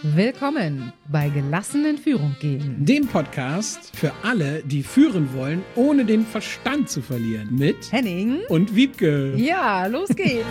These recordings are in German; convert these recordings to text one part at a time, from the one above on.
Willkommen bei Gelassen in Führung gehen. Dem Podcast für alle, die führen wollen, ohne den Verstand zu verlieren. Mit Henning und Wiebke. Ja, los geht's.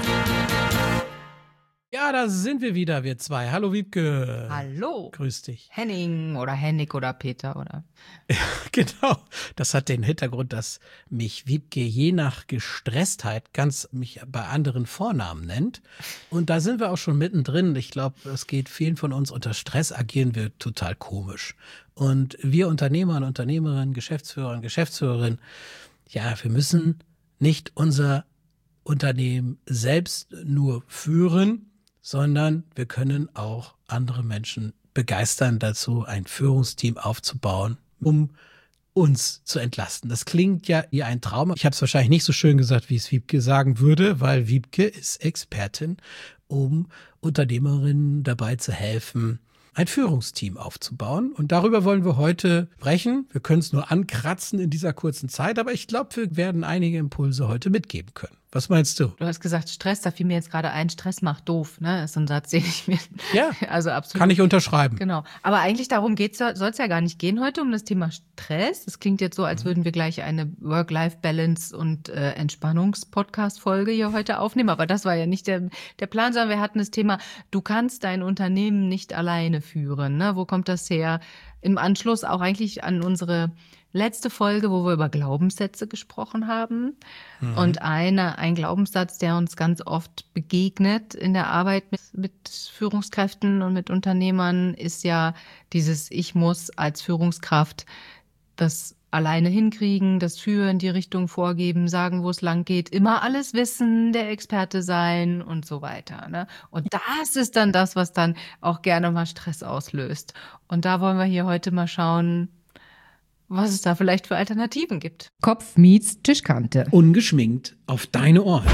Ja, da sind wir wieder, wir zwei. Hallo Wiebke. Hallo. Grüß dich. Henning oder Hennig oder Peter oder... Ja, genau. Das hat den Hintergrund, dass mich Wiebke je nach Gestresstheit mich bei anderen Vornamen nennt. Und da sind wir auch schon mittendrin. Ich glaube, es geht vielen von uns, unter Stress agieren wir total komisch. Und wir Unternehmer und Unternehmerinnen, Geschäftsführer und Geschäftsführerinnen, ja, wir müssen nicht unser Unternehmen selbst nur führen, sondern wir können auch andere Menschen begeistern dazu, ein Führungsteam aufzubauen, um uns zu entlasten. Das klingt ja wie ein Traum. Ich habe es wahrscheinlich nicht so schön gesagt, wie es Wiebke sagen würde, weil Wiebke ist Expertin, um Unternehmerinnen dabei zu helfen, ein Führungsteam aufzubauen. Und darüber wollen wir heute sprechen. Wir können es nur ankratzen in dieser kurzen Zeit, aber ich glaube, wir werden einige Impulse heute mitgeben können. Was meinst du? Du hast gesagt Stress, da fiel mir jetzt gerade ein, Stress macht doof, ne? Das ist so ein Satz, den ich mir... Ja, also absolut. Kann ich unterschreiben. Genau. Aber eigentlich soll es ja gar nicht gehen heute um das Thema Stress. Das klingt jetzt so, als würden wir gleich eine Work-Life-Balance und Entspannungs-Podcast-Folge hier heute aufnehmen. Aber das war ja nicht der Plan, sondern wir hatten das Thema, du kannst dein Unternehmen nicht alleine führen. Ne? Wo kommt das her? Im Anschluss auch eigentlich an unsere letzte Folge, wo wir über Glaubenssätze gesprochen haben. Und ein Glaubenssatz, der uns ganz oft begegnet in der Arbeit mit Führungskräften und mit Unternehmern, ist ja dieses Ich muss als Führungskraft das alleine hinkriegen, das Führen, die Richtung vorgeben, sagen, wo es lang geht, immer alles wissen, der Experte sein und so weiter. Ne? Und das ist dann das, was dann auch gerne mal Stress auslöst. Und da wollen wir hier heute mal schauen, was es da vielleicht für Alternativen gibt. Kopf meets Tischkante. Ungeschminkt auf deine Ohren.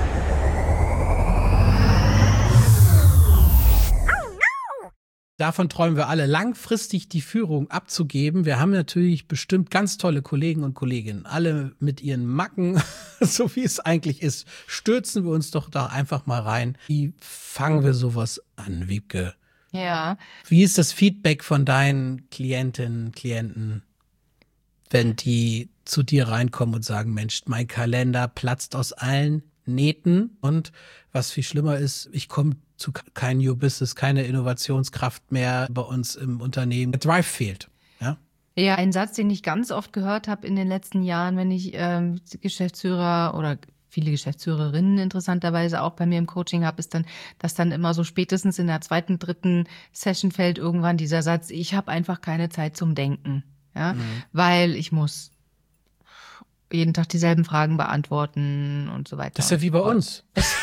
Davon träumen wir alle, langfristig die Führung abzugeben. Wir haben natürlich bestimmt ganz tolle Kollegen und Kolleginnen, alle mit ihren Macken, so wie es eigentlich ist. Stürzen wir uns doch da einfach mal rein. Wie fangen wir sowas an, Wiebke? Ja. Wie ist das Feedback von deinen Klientinnen, Klienten, wenn die zu dir reinkommen und sagen, Mensch, mein Kalender platzt aus allen Nähten und was viel schlimmer ist, ich komme zu kein New Business, keine Innovationskraft mehr bei uns im Unternehmen. Der Drive fehlt, ja? Ja, ein Satz, den ich ganz oft gehört habe in den letzten Jahren, wenn ich Geschäftsführer oder viele Geschäftsführerinnen interessanterweise auch bei mir im Coaching habe, ist dann, dass dann immer so spätestens in der zweiten, dritten Session fällt irgendwann dieser Satz, ich habe einfach keine Zeit zum Denken. Ja, weil ich muss jeden Tag dieselben Fragen beantworten und so weiter. Das ist ja wie bei uns.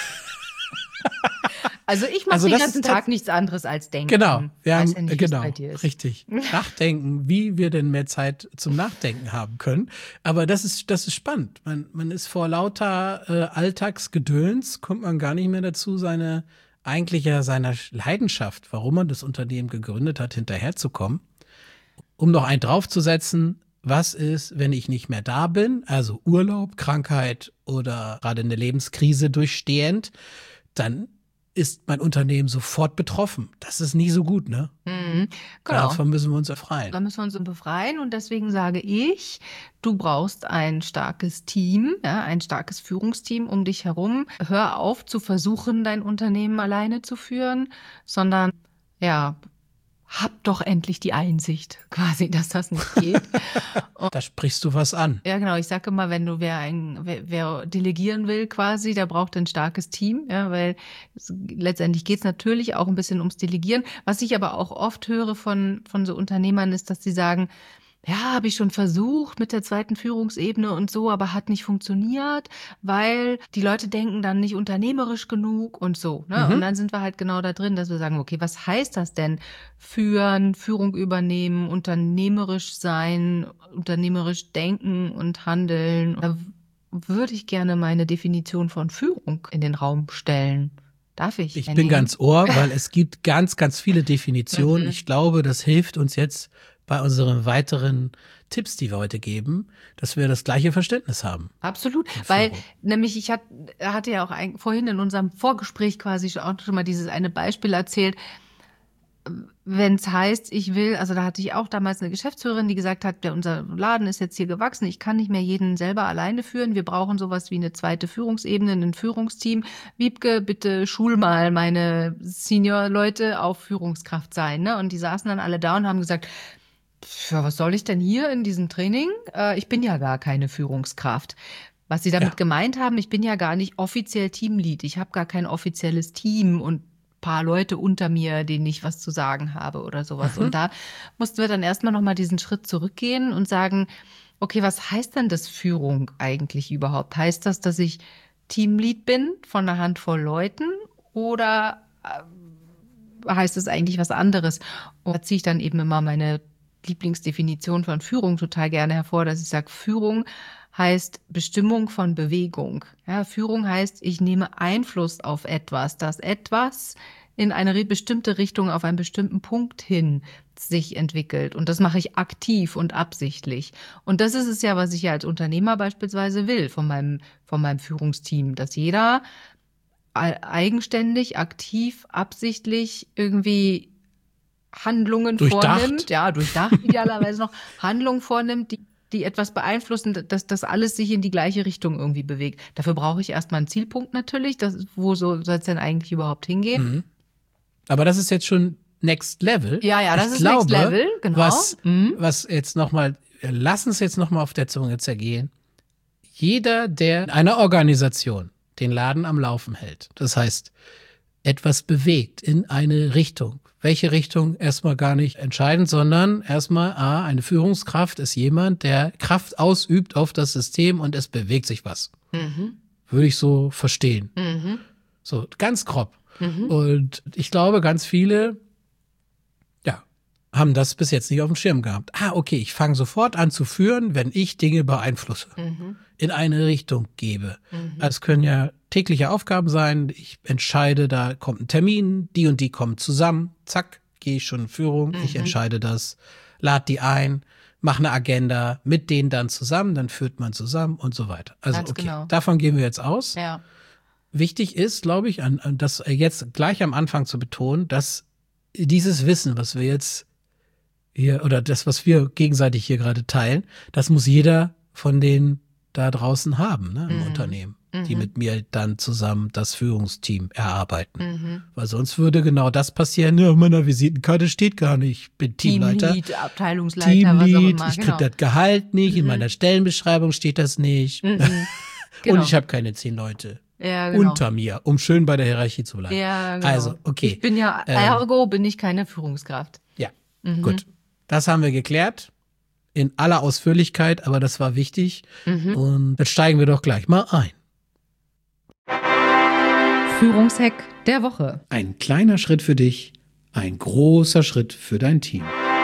Also ich mache den ganzen Tag nichts anderes als denken. Genau, wir haben, ja nicht, genau, bei dir ist. Richtig. Nachdenken, wie wir denn mehr Zeit zum Nachdenken haben können. Aber das ist spannend. Man ist vor lauter Alltagsgedöns, kommt man gar nicht mehr dazu, seiner Leidenschaft, warum man das Unternehmen gegründet hat, hinterherzukommen. Um noch einen draufzusetzen, was ist, wenn ich nicht mehr da bin, also Urlaub, Krankheit oder gerade eine Lebenskrise durchstehend, dann ist mein Unternehmen sofort betroffen. Das ist nie so gut, ne? Genau. Davon müssen wir uns befreien. Da müssen wir uns befreien und deswegen sage ich, du brauchst ein starkes Team, ja, ein starkes Führungsteam um dich herum. Hör auf zu versuchen, dein Unternehmen alleine zu führen, sondern ja, hab doch endlich die Einsicht, quasi, dass das nicht geht. Da sprichst du was an. Ja, genau. Ich sage immer, wer delegieren will, quasi, der braucht ein starkes Team, ja, weil letztendlich geht es natürlich auch ein bisschen ums Delegieren. Was ich aber auch oft höre von so Unternehmern ist, dass sie sagen, ja, habe ich schon versucht mit der zweiten Führungsebene und so, aber hat nicht funktioniert, weil die Leute denken dann nicht unternehmerisch genug und so. Ne? Und dann sind wir halt genau da drin, dass wir sagen, okay, was heißt das denn? Führen, Führung übernehmen, unternehmerisch sein, unternehmerisch denken und handeln. Da würde ich gerne meine Definition von Führung in den Raum stellen. Darf ich? Ich bin ganz ohr, weil es gibt ganz, ganz viele Definitionen. Ich glaube, das hilft uns jetzt bei unseren weiteren Tipps, die wir heute geben, dass wir das gleiche Verständnis haben. Absolut, weil nämlich ich hatte ja auch vorhin in unserem Vorgespräch quasi auch schon mal dieses eine Beispiel erzählt. wenn es heißt, also da hatte ich auch damals eine Geschäftsführerin, die gesagt hat, unser Laden ist jetzt hier gewachsen, ich kann nicht mehr jeden selber alleine führen, wir brauchen sowas wie eine zweite Führungsebene, ein Führungsteam. Wiebke, bitte schul mal meine Senior-Leute auf Führungskraft sein. Ne? Und die saßen dann alle da und haben gesagt, ja, was soll ich denn hier in diesem Training? Ich bin ja gar keine Führungskraft. Was sie damit gemeint haben, ich bin ja gar nicht offiziell Teamlead, ich habe gar kein offizielles Team und paar Leute unter mir, denen ich was zu sagen habe oder sowas. Und da mussten wir dann erstmal nochmal diesen Schritt zurückgehen und sagen, okay, was heißt denn das Führung eigentlich überhaupt? Heißt das, dass ich Teamlead bin von einer Handvoll Leuten oder heißt es eigentlich was anderes? Und da ziehe ich dann eben immer meine Lieblingsdefinition von Führung total gerne hervor, dass ich sage, Führung heißt Bestimmung von Bewegung. Ja, Führung heißt, ich nehme Einfluss auf etwas, dass etwas in eine bestimmte Richtung auf einen bestimmten Punkt hin sich entwickelt. Und das mache ich aktiv und absichtlich. Und das ist es ja, was ich ja als Unternehmer beispielsweise will von meinem Führungsteam, dass jeder eigenständig, aktiv, absichtlich irgendwie Handlungen vornimmt, durchdacht idealerweise noch, Handlungen vornimmt, die etwas beeinflussen, dass das alles sich in die gleiche Richtung irgendwie bewegt. Dafür brauche ich erstmal einen Zielpunkt natürlich, wo soll es denn eigentlich überhaupt hingehen? Mhm. Aber das ist jetzt schon Next Level. Ja, das ist Next Level, genau. Was jetzt nochmal, lass uns jetzt nochmal auf der Zunge zergehen. Jeder, der in einer Organisation den Laden am Laufen hält, das heißt, etwas bewegt in eine Richtung. Welche Richtung erstmal gar nicht entscheidend, sondern erstmal, eine Führungskraft ist jemand, der Kraft ausübt auf das System und es bewegt sich was. Mhm. Würde ich so verstehen. Mhm. So, ganz grob. Mhm. Und ich glaube, ganz viele, haben das bis jetzt nicht auf dem Schirm gehabt. Okay, ich fange sofort an zu führen, wenn ich Dinge beeinflusse, in eine Richtung gebe. Es können ja tägliche Aufgaben sein. Ich entscheide, da kommt ein Termin, die und die kommen zusammen. Zack, gehe ich schon in Führung. Ich entscheide das, lade die ein, mache eine Agenda mit denen dann zusammen, dann führt man zusammen und so weiter. Also ganz okay, davon gehen wir jetzt aus. Ja. Wichtig ist, glaube ich, das jetzt gleich am Anfang zu betonen, dass dieses Wissen, was wir jetzt hier, oder das, was wir gegenseitig hier gerade teilen, das muss jeder von denen da draußen haben, ne, im Unternehmen, die mit mir dann zusammen das Führungsteam erarbeiten. Weil sonst würde genau das passieren, auf meiner Visitenkarte steht gar nicht, ich bin Teamleiter. Teamlead, Abteilungsleiter, was auch immer. Ich kriege das Gehalt nicht, in meiner Stellenbeschreibung steht das nicht. Genau. Und ich habe keine 10 Leute. Ja, genau. Unter mir, um schön bei der Hierarchie zu bleiben. Ja, genau. Also, okay. Ich bin ja, ergo bin ich keine Führungskraft. Ja, gut. Das haben wir geklärt. In aller Ausführlichkeit, aber das war wichtig. Und jetzt steigen wir doch gleich mal ein. Führungshack der Woche. Ein kleiner Schritt für dich, ein großer Schritt für dein Team.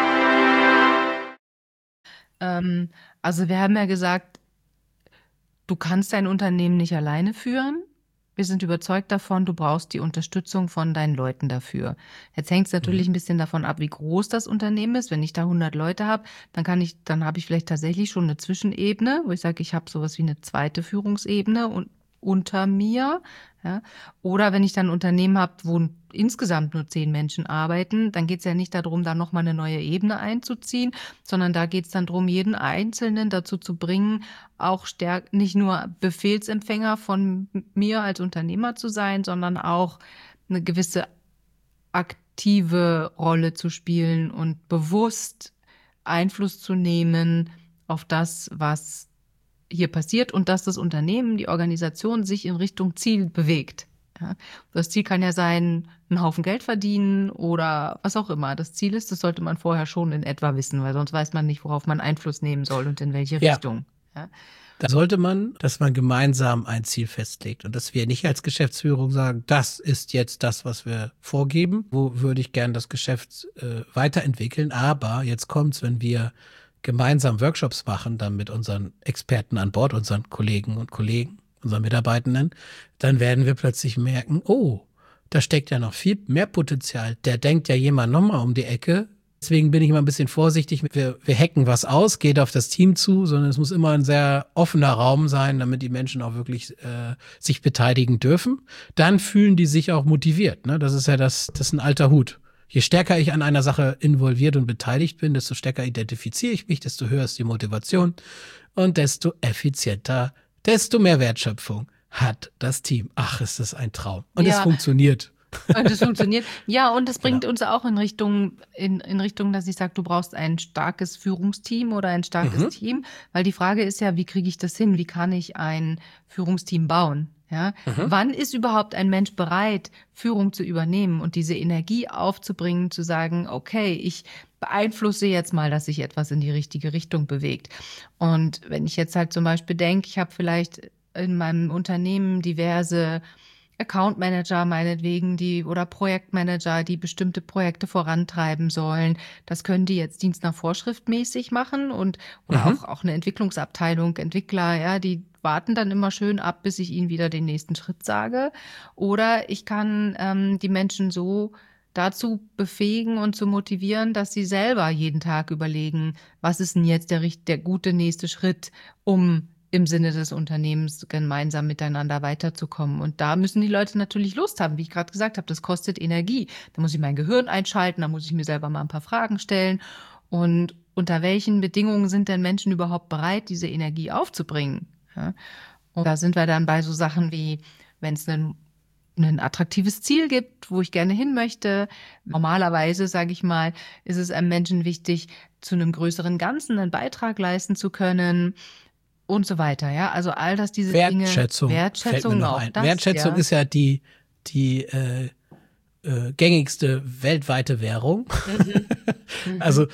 Also wir haben ja gesagt, du kannst dein Unternehmen nicht alleine führen. Wir sind überzeugt davon, du brauchst die Unterstützung von deinen Leuten dafür. Jetzt hängt es natürlich ein bisschen davon ab, wie groß das Unternehmen ist. Wenn ich da 100 Leute habe, dann habe ich vielleicht tatsächlich schon eine Zwischenebene, wo ich sage, ich habe sowas wie eine zweite Führungsebene unter mir. Ja. Oder wenn ich dann ein Unternehmen habe, wo insgesamt nur 10 Menschen arbeiten, dann geht es ja nicht darum, da nochmal eine neue Ebene einzuziehen, sondern da geht es dann darum, jeden Einzelnen dazu zu bringen, auch nicht nur Befehlsempfänger von mir als Unternehmer zu sein, sondern auch eine gewisse aktive Rolle zu spielen und bewusst Einfluss zu nehmen auf das, was hier passiert und dass das Unternehmen, die Organisation sich in Richtung Ziel bewegt. Ja, das Ziel kann ja sein, einen Haufen Geld verdienen oder was auch immer das Ziel ist. Das sollte man vorher schon in etwa wissen, weil sonst weiß man nicht, worauf man Einfluss nehmen soll und in welche Richtung. Ja. Da sollte man, dass man gemeinsam ein Ziel festlegt und dass wir nicht als Geschäftsführung sagen, das ist jetzt das, was wir vorgeben. Wo würde ich gern das Geschäft weiterentwickeln? Aber jetzt kommt's, wenn wir gemeinsam Workshops machen, dann mit unseren Experten an Bord, unseren Kollegen und Kollegen, unseren Mitarbeitenden, dann werden wir plötzlich merken, da steckt ja noch viel mehr Potenzial. Der denkt ja jemand nochmal um die Ecke. Deswegen bin ich immer ein bisschen vorsichtig. Wir hacken was aus, geht auf das Team zu, sondern es muss immer ein sehr offener Raum sein, damit die Menschen auch wirklich sich beteiligen dürfen. Dann fühlen die sich auch motiviert. Ne? Das ist ja das ist ein alter Hut. Je stärker ich an einer Sache involviert und beteiligt bin, desto stärker identifiziere ich mich, desto höher ist die Motivation und desto effizienter, desto mehr Wertschöpfung hat das Team. Ach, ist das ein Traum. Und es funktioniert. Und es funktioniert. Ja, und das bringt Genau. uns auch in Richtung, dass ich sage, du brauchst ein starkes Führungsteam oder ein starkes Team. Weil die Frage ist ja, wie kriege ich das hin? Wie kann ich ein Führungsteam bauen? Ja? Wann ist überhaupt ein Mensch bereit, Führung zu übernehmen und diese Energie aufzubringen, zu sagen, okay, ich beeinflusse jetzt mal, dass sich etwas in die richtige Richtung bewegt. Und wenn ich jetzt halt zum Beispiel denke, ich habe vielleicht in meinem Unternehmen diverse Account Manager meinetwegen, oder Projektmanager, die bestimmte Projekte vorantreiben sollen. Das können die jetzt Dienst nach Vorschrift mäßig machen oder auch eine Entwicklungsabteilung, Entwickler, ja, die warten dann immer schön ab, bis ich ihnen wieder den nächsten Schritt sage. Oder ich kann die Menschen so dazu befähigen und zu motivieren, dass sie selber jeden Tag überlegen, was ist denn jetzt der gute nächste Schritt, um im Sinne des Unternehmens gemeinsam miteinander weiterzukommen. Und da müssen die Leute natürlich Lust haben, wie ich gerade gesagt habe, das kostet Energie. Da muss ich mein Gehirn einschalten, da muss ich mir selber mal ein paar Fragen stellen. Und unter welchen Bedingungen sind denn Menschen überhaupt bereit, diese Energie aufzubringen? Ja? Und da sind wir dann bei so Sachen wie, wenn es ein attraktives Ziel gibt, wo ich gerne hin möchte. Normalerweise, sage ich mal, ist es einem Menschen wichtig, zu einem größeren Ganzen einen Beitrag leisten zu können. Und so weiter, ja. Also all das, diese Wertschätzung Dinge. fällt mir noch ein. Wertschätzung ist ja die gängigste weltweite Währung. Also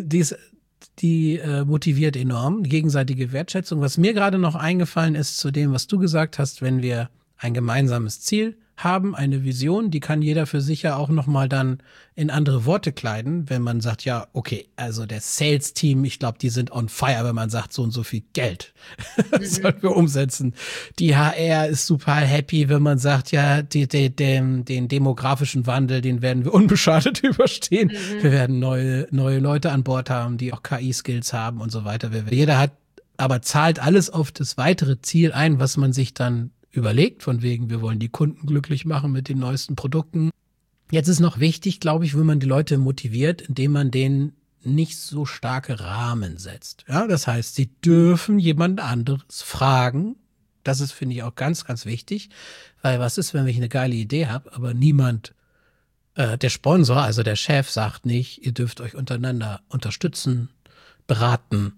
die motiviert enorm, gegenseitige Wertschätzung. Was mir gerade noch eingefallen ist zu dem, was du gesagt hast, wenn wir ein gemeinsames Ziel haben, eine Vision, die kann jeder für sich ja auch nochmal dann in andere Worte kleiden, wenn man sagt, ja, okay, also der Sales-Team, ich glaube, die sind on fire, wenn man sagt, so und so viel Geld sollten wir umsetzen. Die HR ist super happy, wenn man sagt, ja, den demografischen Wandel, den werden wir unbeschadet überstehen. Wir werden neue Leute an Bord haben, die auch KI-Skills haben und so weiter. Jeder zahlt alles auf das weitere Ziel ein, was man sich dann überlegt, von wegen, wir wollen die Kunden glücklich machen mit den neuesten Produkten. Jetzt ist noch wichtig, glaube ich, wenn man die Leute motiviert, indem man denen nicht so starke Rahmen setzt. Ja, das heißt, sie dürfen jemand anderes fragen. Das ist, finde ich, auch ganz, ganz wichtig, weil was ist, wenn ich eine geile Idee habe, aber niemand, der Sponsor, also der Chef, sagt nicht, ihr dürft euch untereinander unterstützen, beraten.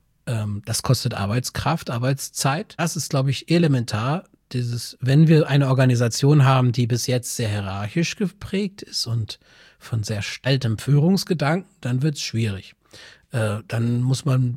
Das kostet Arbeitskraft, Arbeitszeit. Das ist, glaube ich, elementar. Wenn wir eine Organisation haben, die bis jetzt sehr hierarchisch geprägt ist und von sehr altem Führungsgedanken, dann wird es schwierig. Dann muss man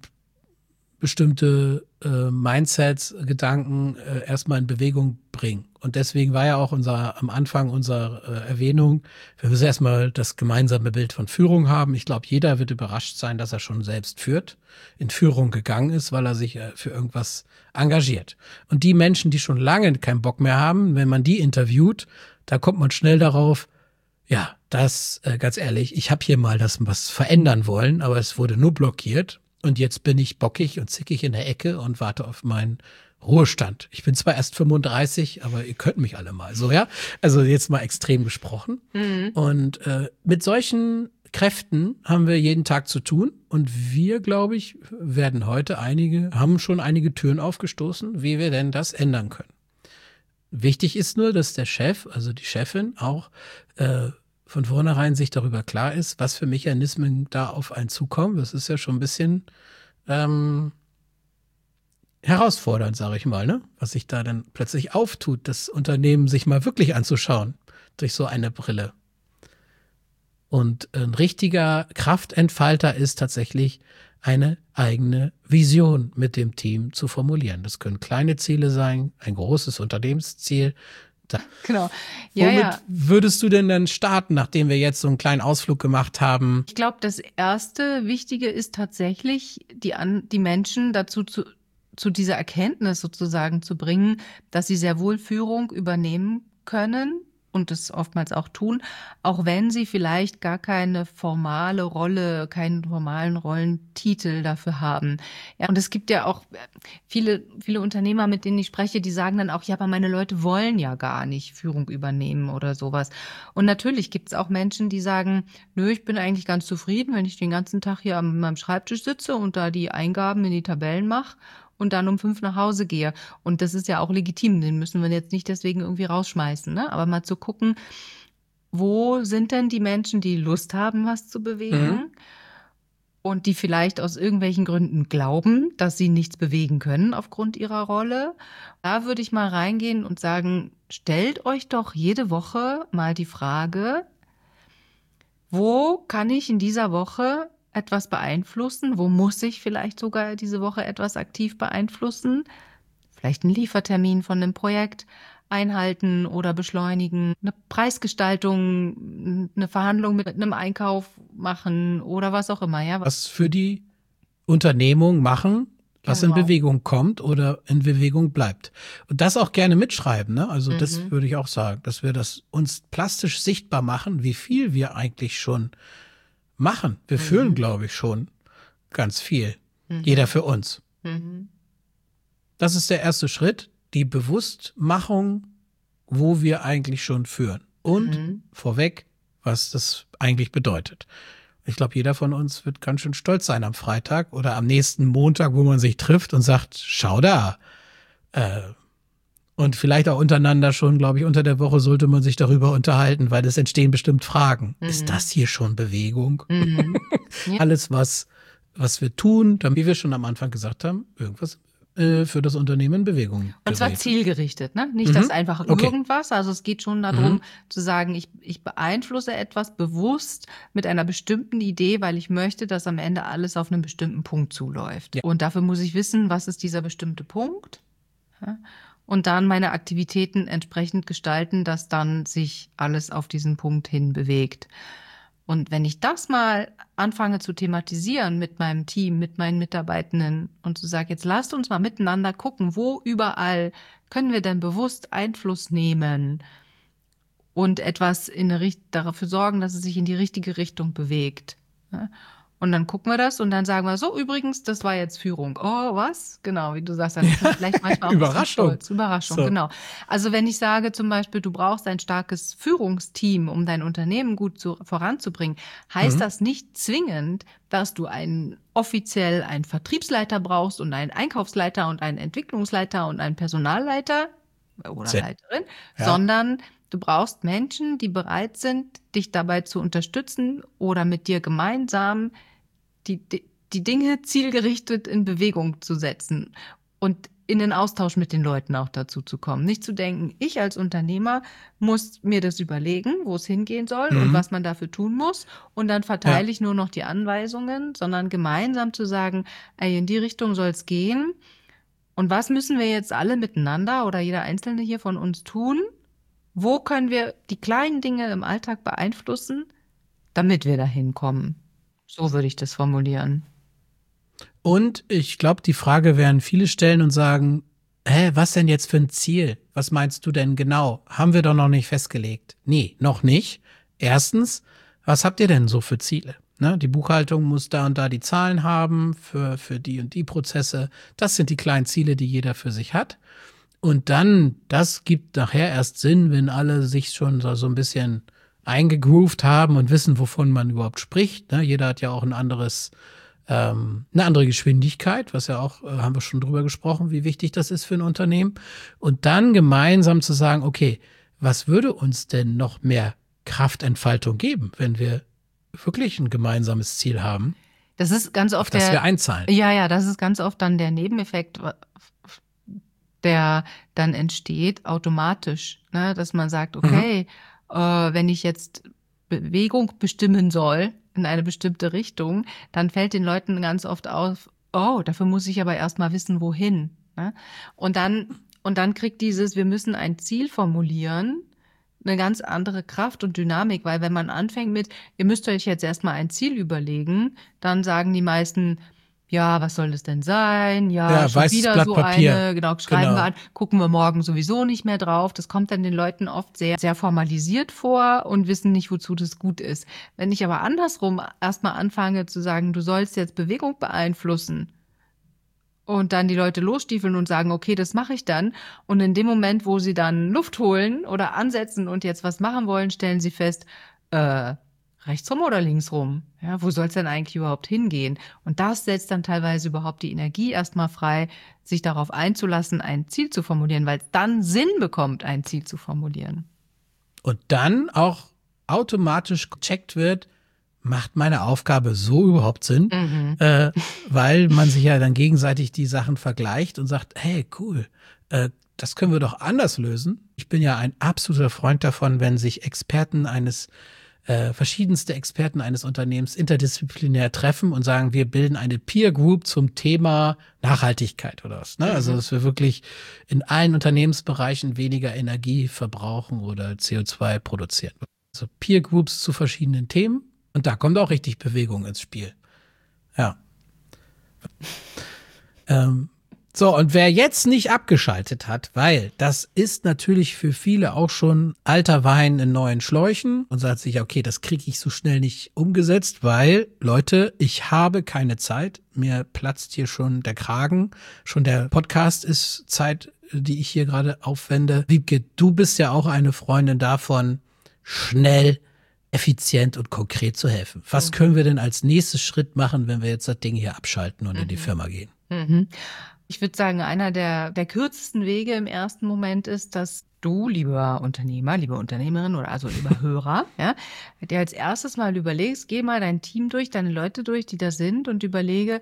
bestimmte Mindsets, Gedanken erstmal in Bewegung bringen. Und deswegen war ja auch am Anfang unserer Erwähnung, wir müssen erstmal das gemeinsame Bild von Führung haben. Ich glaube, jeder wird überrascht sein, dass er schon selbst in Führung gegangen ist, weil er sich für irgendwas engagiert. Und die Menschen, die schon lange keinen Bock mehr haben, wenn man die interviewt, da kommt man schnell darauf, ja, ganz ehrlich, ich habe hier mal was verändern wollen, aber es wurde nur blockiert. Und jetzt bin ich bockig und zickig in der Ecke und warte auf meinen Ruhestand. Ich bin zwar erst 35, aber ihr könnt mich alle mal so, ja? Also jetzt mal extrem gesprochen. Und mit solchen Kräften haben wir jeden Tag zu tun. Und wir, glaube ich, haben schon einige Türen aufgestoßen, wie wir denn das ändern können. Wichtig ist nur, dass der Chef, also die Chefin auch von vornherein sich darüber klar ist, was für Mechanismen da auf einen zukommen. Das ist ja schon ein bisschen herausfordernd, sage ich mal, ne? Was sich da dann plötzlich auftut, das Unternehmen sich mal wirklich anzuschauen durch so eine Brille. Und ein richtiger Kraftentfalter ist tatsächlich eine eigene Vision mit dem Team zu formulieren. Das können kleine Ziele sein, ein großes Unternehmensziel. Genau. Womit würdest du denn dann starten, nachdem wir jetzt so einen kleinen Ausflug gemacht haben? Ich glaube, das erste Wichtige ist tatsächlich, die Menschen dazu zu dieser Erkenntnis sozusagen zu bringen, dass sie sehr wohl Führung übernehmen können, und es oftmals auch tun, auch wenn sie vielleicht gar keine formale Rolle, keinen formalen Rollentitel dafür haben. Ja, und es gibt ja auch viele Unternehmer, mit denen ich spreche, die sagen dann auch, ja, aber meine Leute wollen ja gar nicht Führung übernehmen oder sowas. Und natürlich gibt es auch Menschen, die sagen, nö, ich bin eigentlich ganz zufrieden, wenn ich den ganzen Tag hier an meinem Schreibtisch sitze und da die Eingaben in die Tabellen mache und dann um 5 nach Hause gehe. Und das ist ja auch legitim, den müssen wir jetzt nicht deswegen irgendwie rausschmeißen, ne? Aber mal zu gucken, wo sind denn die Menschen, die Lust haben, was zu bewegen und die vielleicht aus irgendwelchen Gründen glauben, dass sie nichts bewegen können aufgrund ihrer Rolle. Da würde ich mal reingehen und sagen, stellt euch doch jede Woche mal die Frage, wo kann ich in dieser Woche etwas beeinflussen? Wo muss ich vielleicht sogar diese Woche etwas aktiv beeinflussen? Vielleicht einen Liefertermin von einem Projekt einhalten oder beschleunigen, eine Preisgestaltung, eine Verhandlung mit einem Einkauf machen oder was auch immer. Ja, Was für die Unternehmung machen, was in Genau. Bewegung kommt oder in Bewegung bleibt. Und das auch gerne mitschreiben, ne? Also das würde ich auch sagen, dass wir das uns plastisch sichtbar machen, wie viel wir eigentlich schon machen. Wir fühlen, glaube ich, schon ganz viel. Jeder für uns. Das ist der erste Schritt, die Bewusstmachung, wo wir eigentlich schon führen. Und vorweg, was das eigentlich bedeutet. Ich glaube, jeder von uns wird ganz schön stolz sein am Freitag oder am nächsten Montag, wo man sich trifft und sagt, schau da. Und vielleicht auch untereinander schon, glaube ich, unter der Woche sollte man sich darüber unterhalten, weil es entstehen bestimmt Fragen. Ist das hier schon Bewegung? Ja. Alles, was wir tun, dann, wie wir schon am Anfang gesagt haben, irgendwas für das Unternehmen in Bewegung Und zwar gerät. zielgerichtet, ne? Nicht das einfach Okay. irgendwas. Also es geht schon darum zu sagen, ich beeinflusse etwas bewusst mit einer bestimmten Idee, weil ich möchte, dass am Ende alles auf einen bestimmten Punkt zuläuft. Ja. Und dafür muss ich wissen, was ist dieser bestimmte Punkt? Ja? Und dann meine Aktivitäten entsprechend gestalten, dass dann sich alles auf diesen Punkt hin bewegt. Und wenn ich das mal anfange zu thematisieren mit meinem Team, mit meinen Mitarbeitenden und zu sagen, jetzt lasst uns mal miteinander gucken, wo überall können wir denn bewusst Einfluss nehmen und etwas dafür sorgen, dass es sich in die richtige Richtung bewegt. Ja? Und dann gucken wir das und dann sagen wir, so übrigens, das war jetzt Führung. Oh, was? Genau, wie du sagst, dann ist das vielleicht manchmal auch ein bisschen Überraschung. stolz. Überraschung, So. genau. Also wenn ich sage zum Beispiel, du brauchst ein starkes Führungsteam, um dein Unternehmen gut voranzubringen, heißt das nicht zwingend, dass du offiziell einen Vertriebsleiter brauchst und einen Einkaufsleiter und einen Entwicklungsleiter und einen Personalleiter oder Sehr- Leiterin, Ja. sondern du brauchst Menschen, die bereit sind, dich dabei zu unterstützen oder mit dir gemeinsam die Dinge zielgerichtet in Bewegung zu setzen und in den Austausch mit den Leuten auch dazu zu kommen. Nicht zu denken, ich als Unternehmer muss mir das überlegen, wo es hingehen soll und was man dafür tun muss. Und dann verteile ich nur noch die Anweisungen, sondern gemeinsam zu sagen, ey, in die Richtung soll es gehen. Und was müssen wir jetzt alle miteinander oder jeder Einzelne hier von uns tun? Wo können wir die kleinen Dinge im Alltag beeinflussen, damit wir dahin kommen? So würde ich das formulieren. Und ich glaube, die Frage werden viele stellen und sagen, was denn jetzt für ein Ziel? Was meinst du denn genau? Haben wir doch noch nicht festgelegt. Nee, noch nicht. Erstens, was habt ihr denn so für Ziele? Ne, die Buchhaltung muss da und da die Zahlen haben für die und die Prozesse. Das sind die kleinen Ziele, die jeder für sich hat. Und dann, das gibt nachher erst Sinn, wenn alle sich schon so ein bisschen eingegroovt haben und wissen, wovon man überhaupt spricht. Ne? Jeder hat ja auch eine andere Geschwindigkeit, was ja auch, haben wir schon drüber gesprochen, wie wichtig das ist für ein Unternehmen. Und dann gemeinsam zu sagen, okay, was würde uns denn noch mehr Kraftentfaltung geben, wenn wir wirklich ein gemeinsames Ziel haben, Das ist ganz oft dass wir einzahlen? Ja, das ist ganz oft dann der Nebeneffekt, der dann entsteht automatisch, ne? Dass man sagt, okay, wenn ich jetzt Bewegung bestimmen soll in eine bestimmte Richtung, dann fällt den Leuten ganz oft auf, oh, dafür muss ich aber erst mal wissen, wohin. Ne? Und dann kriegt wir müssen ein Ziel formulieren, eine ganz andere Kraft und Dynamik, weil wenn man anfängt mit, ihr müsst euch jetzt erstmal ein Ziel überlegen, dann sagen die meisten, ja, was soll das denn sein? Ja, Ja, schon weißes wieder Blatt so Papier. eine, genau, schreiben Genau. wir an, gucken wir morgen sowieso nicht mehr drauf. Das kommt dann den Leuten oft sehr, sehr formalisiert vor und wissen nicht, wozu das gut ist. Wenn ich aber andersrum erstmal anfange zu sagen, du sollst jetzt Bewegung beeinflussen und dann die Leute losstiefeln und sagen, okay, das mache ich dann. Und in dem Moment, wo sie dann Luft holen oder ansetzen und jetzt was machen wollen, stellen sie fest, rechts rum oder links rum? Ja, wo soll es denn eigentlich überhaupt hingehen? Und das setzt dann teilweise überhaupt die Energie erstmal frei, sich darauf einzulassen, ein Ziel zu formulieren, weil es dann Sinn bekommt, ein Ziel zu formulieren. Und dann auch automatisch gecheckt wird, macht meine Aufgabe so überhaupt Sinn? Weil man sich ja dann gegenseitig die Sachen vergleicht und sagt, hey, cool, das können wir doch anders lösen. Ich bin ja ein absoluter Freund davon, wenn sich verschiedenste Experten eines Unternehmens interdisziplinär treffen und sagen, wir bilden eine Peer Group zum Thema Nachhaltigkeit oder was. Ne? Also, dass wir wirklich in allen Unternehmensbereichen weniger Energie verbrauchen oder CO2 produzieren. Also Peer Groups zu verschiedenen Themen. Und da kommt auch richtig Bewegung ins Spiel. Ja. So, und wer jetzt nicht abgeschaltet hat, weil das ist natürlich für viele auch schon alter Wein in neuen Schläuchen und sagt sich, okay, das kriege ich so schnell nicht umgesetzt, weil, Leute, ich habe keine Zeit, mir platzt hier schon der Kragen, schon der Podcast ist Zeit, die ich hier gerade aufwende. Wiebke, du bist ja auch eine Freundin davon, schnell, effizient und konkret zu helfen. Was können wir denn als nächstes Schritt machen, wenn wir jetzt das Ding hier abschalten und in die Firma gehen? Ich würde sagen, einer der kürzesten Wege im ersten Moment ist, dass du, lieber Unternehmer, liebe Unternehmerin oder also lieber Hörer, ja, dir als erstes mal überlegst, geh mal dein Team durch, deine Leute durch, die da sind und überlege,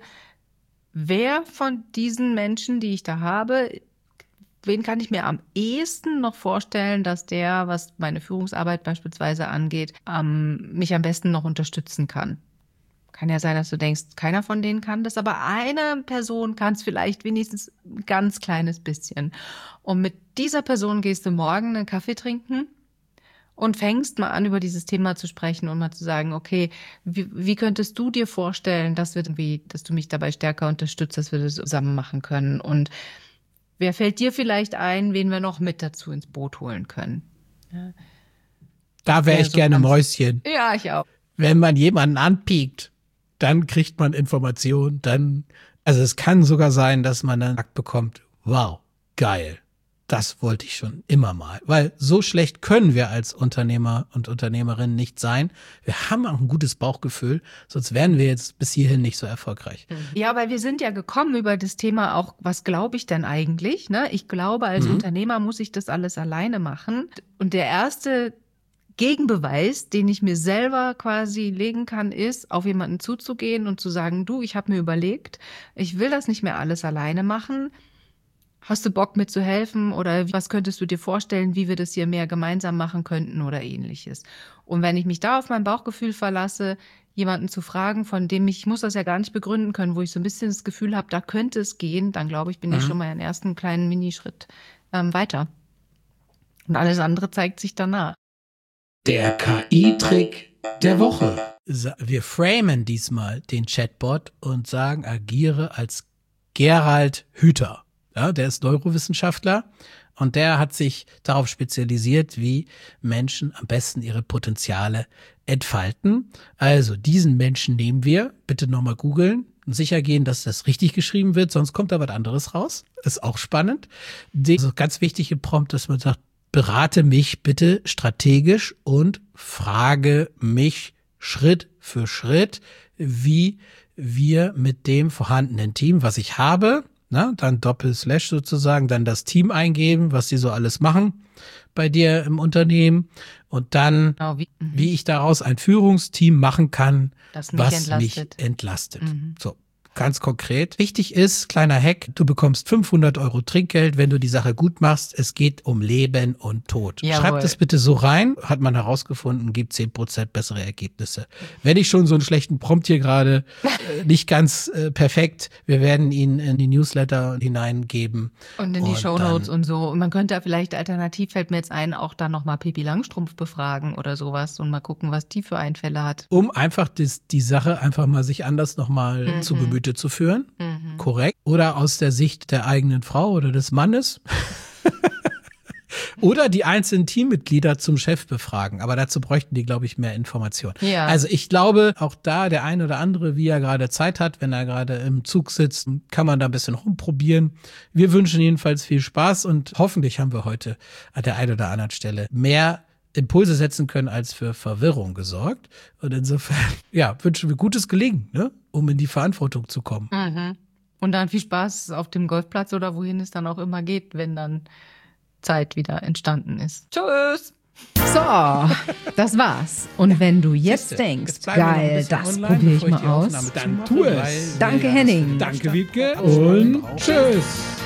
wer von diesen Menschen, die ich da habe, wen kann ich mir am ehesten noch vorstellen, dass der, was meine Führungsarbeit beispielsweise angeht, mich am besten noch unterstützen kann. Kann ja sein, dass du denkst, keiner von denen kann das, aber eine Person kann es vielleicht wenigstens ein ganz kleines bisschen. Und mit dieser Person gehst du morgen einen Kaffee trinken und fängst mal an, über dieses Thema zu sprechen und mal zu sagen, okay, wie könntest du dir vorstellen, dass du mich dabei stärker unterstützt, dass wir das zusammen machen können? Und wer fällt dir vielleicht ein, wen wir noch mit dazu ins Boot holen können? Ja. Da wäre ich so gerne Mäuschen. Ja, ich auch. Wenn man jemanden anpiekt, dann kriegt man Informationen, also es kann sogar sein, dass man dann gesagt bekommt, wow, geil, das wollte ich schon immer mal. Weil so schlecht können wir als Unternehmer und Unternehmerinnen nicht sein. Wir haben auch ein gutes Bauchgefühl, sonst wären wir jetzt bis hierhin nicht so erfolgreich. Ja, weil wir sind ja gekommen über das Thema auch, was glaube ich denn eigentlich? Ne? Ich glaube, als Unternehmer muss ich das alles alleine machen. Und der erste Gegenbeweis, den ich mir selber quasi legen kann, ist, auf jemanden zuzugehen und zu sagen, du, ich habe mir überlegt, ich will das nicht mehr alles alleine machen. Hast du Bock mitzuhelfen oder was könntest du dir vorstellen, wie wir das hier mehr gemeinsam machen könnten oder ähnliches? Und wenn ich mich da auf mein Bauchgefühl verlasse, jemanden zu fragen, von dem ich muss das ja gar nicht begründen können, wo ich so ein bisschen das Gefühl habe, da könnte es gehen, dann glaube ich, bin ich schon mal einen ersten kleinen Minischritt weiter. Und alles andere zeigt sich danach. Der KI-Trick der Woche. Wir framen diesmal den Chatbot und sagen, agiere als Gerald Hüther. Ja, der ist Neurowissenschaftler und der hat sich darauf spezialisiert, wie Menschen am besten ihre Potenziale entfalten. Also diesen Menschen nehmen wir, bitte nochmal googeln und sicher gehen, dass das richtig geschrieben wird, sonst kommt da was anderes raus. Ist auch spannend. Also ganz wichtige Prompt, dass man sagt, berate mich bitte strategisch und frage mich Schritt für Schritt, wie wir mit dem vorhandenen Team, was ich habe, dann Doppelslash sozusagen, dann das Team eingeben, was die so alles machen bei dir im Unternehmen und dann, wie ich daraus ein Führungsteam machen kann, was mich entlastet. So. Ganz konkret. Wichtig ist, kleiner Hack, du bekommst 500 € Trinkgeld, wenn du die Sache gut machst. Es geht um Leben und Tod. Jawohl. Schreib das bitte so rein, hat man herausgefunden, gibt 10% bessere Ergebnisse. Wenn ich schon so einen schlechten Prompt hier gerade, nicht ganz perfekt, wir werden ihn in die Newsletter hineingeben. Und in die Shownotes und so. Und man könnte ja vielleicht alternativ, fällt mir jetzt ein, auch dann nochmal Pippi Langstrumpf befragen oder sowas und mal gucken, was die für Einfälle hat. Um einfach die Sache einfach mal sich anders nochmal zu bemühen. Gemüte zu führen. Korrekt. Oder aus der Sicht der eigenen Frau oder des Mannes. Oder die einzelnen Teammitglieder zum Chef befragen. Aber dazu bräuchten die, glaube ich, mehr Informationen. Ja. Also ich glaube, auch da der ein oder andere, wie er gerade Zeit hat, wenn er gerade im Zug sitzt, kann man da ein bisschen rumprobieren. Wir wünschen jedenfalls viel Spaß und hoffentlich haben wir heute an der einen oder anderen Stelle mehr Impulse setzen können, als für Verwirrung gesorgt. Und insofern, ja, wünschen wir gutes Gelingen, ne? Um in die Verantwortung zu kommen. Und dann viel Spaß auf dem Golfplatz oder wohin es dann auch immer geht, wenn dann Zeit wieder entstanden ist. Tschüss! So, das war's. Und wenn du jetzt Siehste, denkst, jetzt bleiben wir noch ein geil, bisschen das online, probiere ich bevor mal die aus, Aufnahme dann zumache, tu weil es. wir Danke, ja das Henning. für den Danke, Start Wiebke, ausschreiben und brauchen. tschüss.